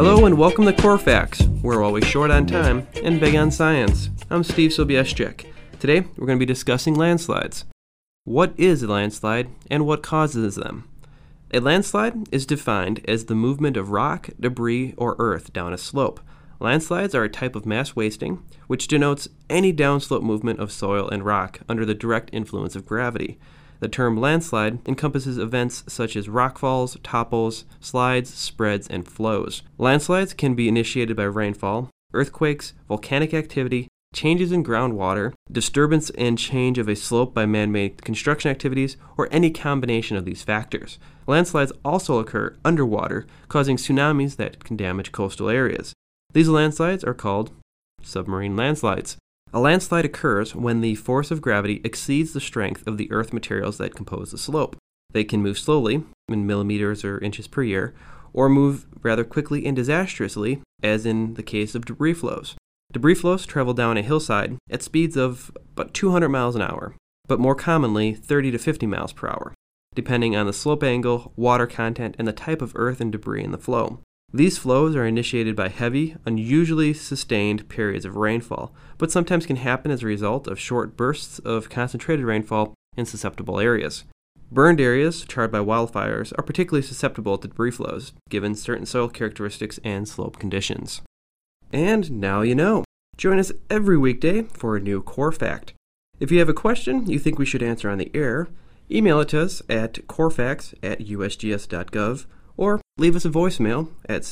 Hello and welcome to Core Facts. We're always short on time and big on science. I'm Steve Sobieschek. Today we're going to be discussing landslides. What is a landslide and what causes them? A landslide is defined as the movement of rock, debris, or earth down a slope. Landslides are a type of mass wasting, which denotes any downslope movement of soil and rock under the direct influence of gravity. The term landslide encompasses events such as rockfalls, topples, slides, spreads, and flows. Landslides can be initiated by rainfall, earthquakes, volcanic activity, changes in groundwater, disturbance and change of a slope by man-made construction activities, or any combination of these factors. Landslides also occur underwater, causing tsunamis that can damage coastal areas. These landslides are called submarine landslides. A landslide occurs when the force of gravity exceeds the strength of the earth materials that compose the slope. They can move slowly, in millimeters or inches per year, or move rather quickly and disastrously, as in the case of debris flows. Debris flows travel down a hillside at speeds of about 200 miles an hour, but more commonly 30 to 50 miles per hour, depending on the slope angle, water content, and the type of earth and debris in the flow. These flows are initiated by heavy, unusually sustained periods of rainfall, but sometimes can happen as a result of short bursts of concentrated rainfall in susceptible areas. Burned areas charred by wildfires are particularly susceptible to debris flows, given certain soil characteristics and slope conditions. And now you know. Join us every weekday for a new core fact. If you have a question you think we should answer on the air, email it to us at corefacts@usgs.gov or leave us a voicemail at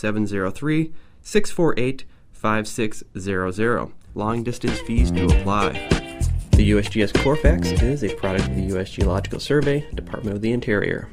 703-648-5600. Long distance fees do apply. The USGS Core Facts is a product of the U.S. Geological Survey, Department of the Interior.